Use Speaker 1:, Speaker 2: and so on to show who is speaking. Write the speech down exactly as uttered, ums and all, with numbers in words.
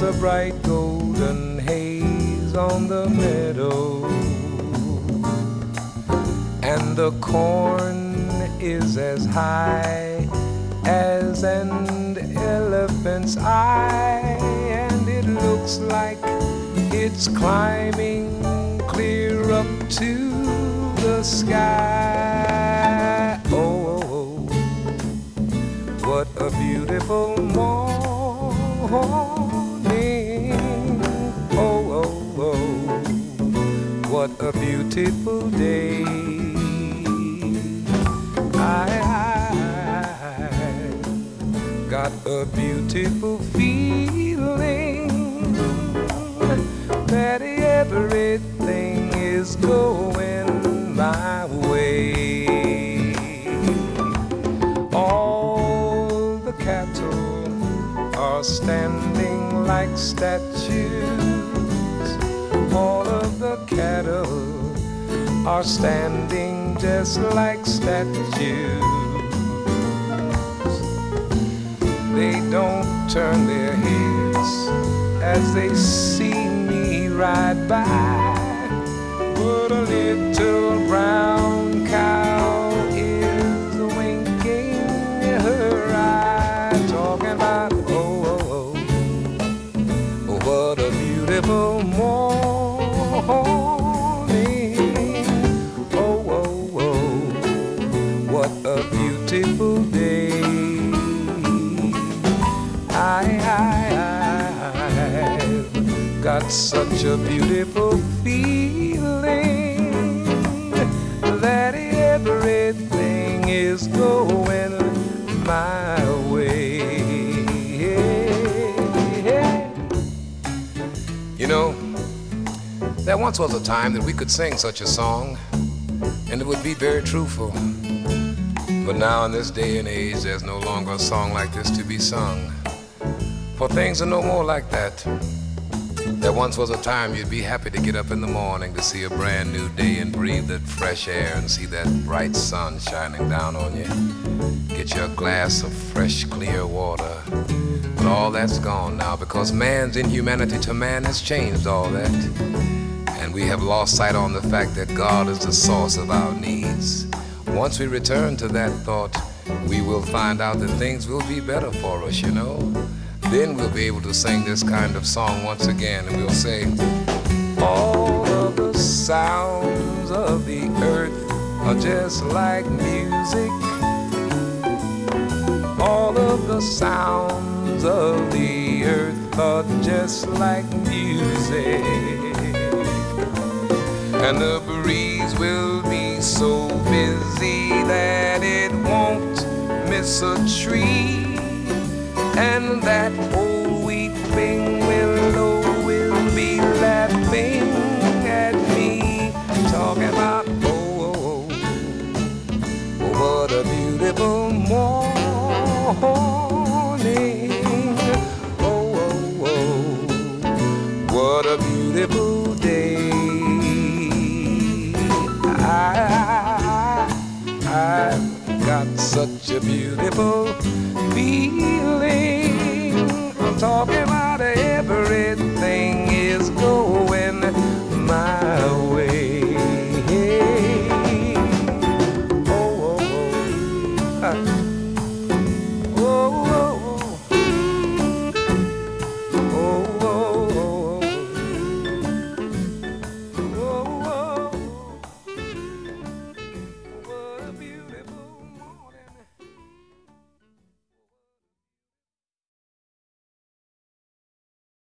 Speaker 1: There's a bright golden haze on the meadow, and the corn is as high as an elephant's eye, and it looks like it's climbing clear up to the sky. Oh, oh, oh, what a beautiful morning. Oh, oh, oh, what a beautiful day. I, I got a beautiful feeling that everything is going my way. All the cattle are standing like statues. All of the cattle are standing just like statues. They don't turn their heads as they see me ride by, but a little brown cow is winking her eye, talking about oh, oh, oh, what a beautiful morning. Oh, oh, oh, what a beautiful day. I, I, I've got such a beautiful feeling that everything is going my way. You know, there once was a time that we could sing such a song and it would be very truthful. But now in this day and age, there's no longer a song like this to be sung. For things are no more like that. There once was a time you'd be happy to get up in the morning to see a brand new day and breathe that fresh air and see that bright sun shining down on you. Get you a glass of fresh, clear water. But all that's gone now because man's inhumanity to man has changed all that. And we have lost sight on the fact that God is the source of our needs. Once we return to that thought, we will find out that things will be better for us, you know. Then we'll be able to sing this kind of song once again, and we'll say, all of the sounds of the earth are just like music. All of the sounds of the earth are just like music. And the breeze will be so busy that it won't miss a tree. And that old weeping willow will be laughing at me, talking about oh, oh, oh, what a beautiful morning. Oh, oh, oh, what a beautiful day. I, I've got such a beautiful feeling. I'm talking